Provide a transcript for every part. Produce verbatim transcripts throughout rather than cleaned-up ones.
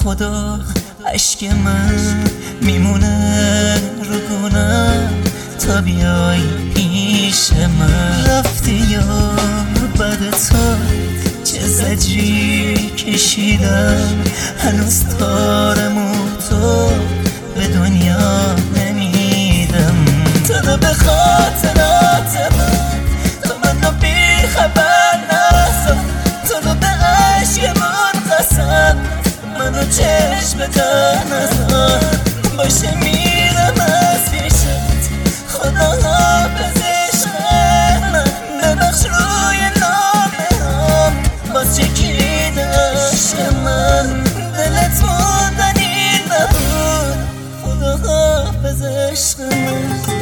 خدا عشق من میمونه رو گونم تا بیای پیش من. رفتی یا بعد تو چه زجری کشیدم، هنوز تارم و تو به دنیا نمیدم. تو رو به خاطرات من، تو منو بی خبر نسا، تو رو به عشق من قسم، منو چشم تر نزار. باشه میرم از پیشت، خدا حافظ عشق من، ببخش روی نامه هم باز چکید عشق من. دلت موندنی نبود، خدا حافظ عشق من.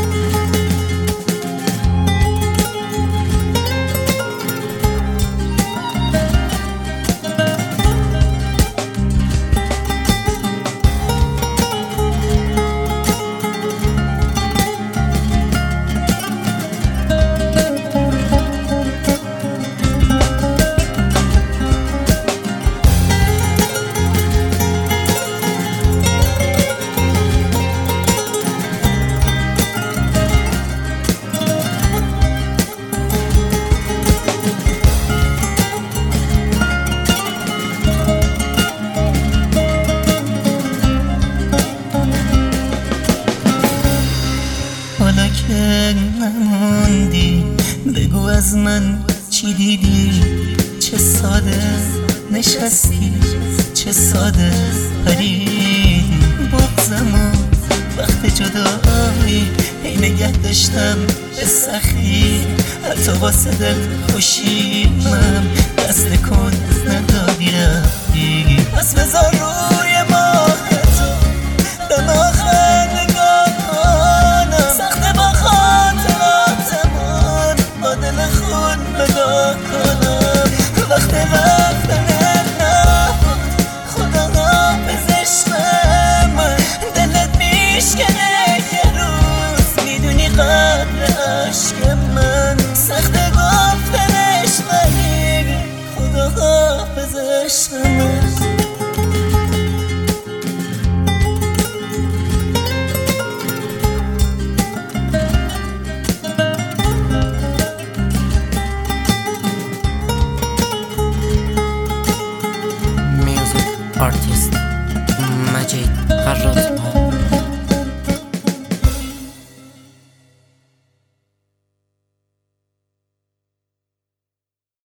حالا که نموندی بگو از من چی دیدی، چه ساده نشستی، چه ساده پریدی. بغضم و وقت جدایی هی نگه داشتم به سختی، حتی واسه دل خوشیمم دست کن ندادی رفتی. پس بذار روی ماه تو به ما خندگان کنم، سخته با خاطراتمون با دل خون بگاه کنم. وقت رفتنت نبود، خدا حافظ عشق من، دلت میشکنه یه روز میدونی قدر عشق من. سخته گفتنش ولی خدا حافظ عشق من. آرتیست مجید خراط.